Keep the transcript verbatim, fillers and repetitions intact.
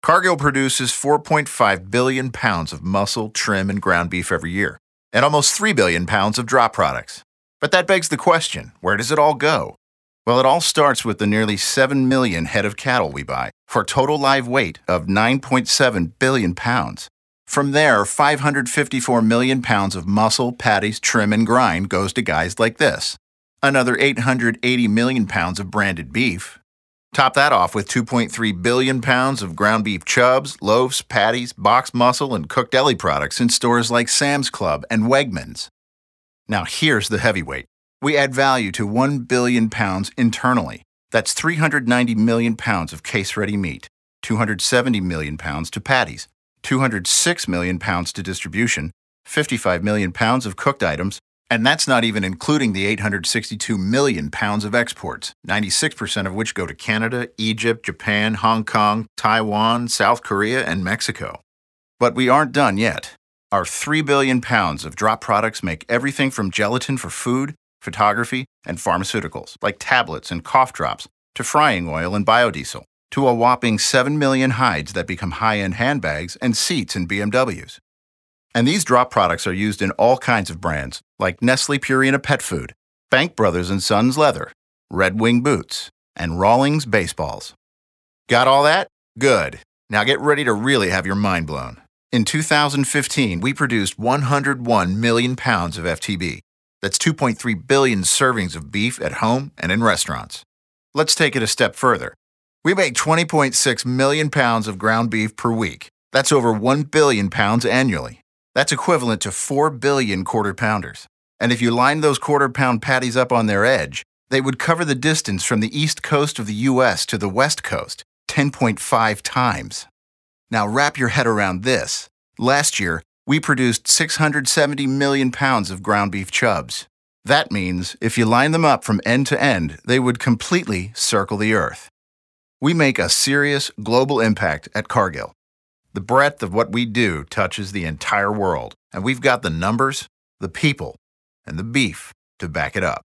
Cargill produces four point five billion pounds of muscle, trim, and ground beef every year, and almost three billion pounds of drop products. But that begs the question, where does it all go? Well, it all starts with the nearly seven million head of cattle we buy, for a total live weight of nine point seven billion pounds. From there, five hundred fifty-four million pounds of muscle, patties, trim, and grind goes to guys like this. Another eight hundred eighty million pounds of branded beef. Top that off with two point three billion pounds of ground beef chubs, loaves, patties, boxed muscle, and cooked deli products in stores like Sam's Club and Wegmans. Now here's the heavyweight. We add value to one billion pounds internally. That's three hundred ninety million pounds of case-ready meat, two hundred seventy million pounds to patties, two hundred six million pounds to distribution, fifty-five million pounds of cooked items, and that's not even including the eight hundred sixty-two million pounds of exports, ninety-six percent of which go to Canada, Egypt, Japan, Hong Kong, Taiwan, South Korea, and Mexico. But we aren't done yet. Our three billion pounds of drop products make everything from gelatin for food, photography, and pharmaceuticals, like tablets and cough drops, to frying oil and biodiesel, to a whopping seven million hides that become high-end handbags and seats in B M Ws. And these drop products are used in all kinds of brands, like Nestle Purina Pet Food, Bank Brothers and Sons Leather, Red Wing Boots, and Rawlings Baseballs. Got all that? Good. Now get ready to really have your mind blown. In two thousand fifteen, we produced one hundred one million pounds of F T B. That's two point three billion servings of beef at home and in restaurants. Let's take it a step further. We make twenty point six million pounds of ground beef per week. That's over one billion pounds annually. That's equivalent to four billion quarter pounders. And if you line those quarter pound patties up on their edge, they would cover the distance from the east coast of the U S to the west coast, ten point five times. Now wrap your head around this. Last year, we produced six hundred seventy million pounds of ground beef chubs. That means if you line them up from end to end, they would completely circle the earth. We make a serious global impact at Cargill. The breadth of what we do touches the entire world, and we've got the numbers, the people, and the beef to back it up.